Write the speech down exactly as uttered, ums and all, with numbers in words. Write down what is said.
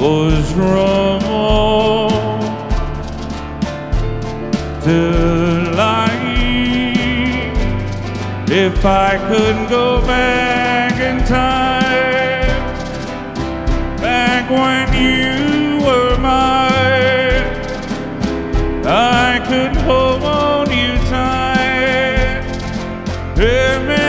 was wrong to lie. If I could go back in time, back when you were mine, I could hold on you tight. Amen.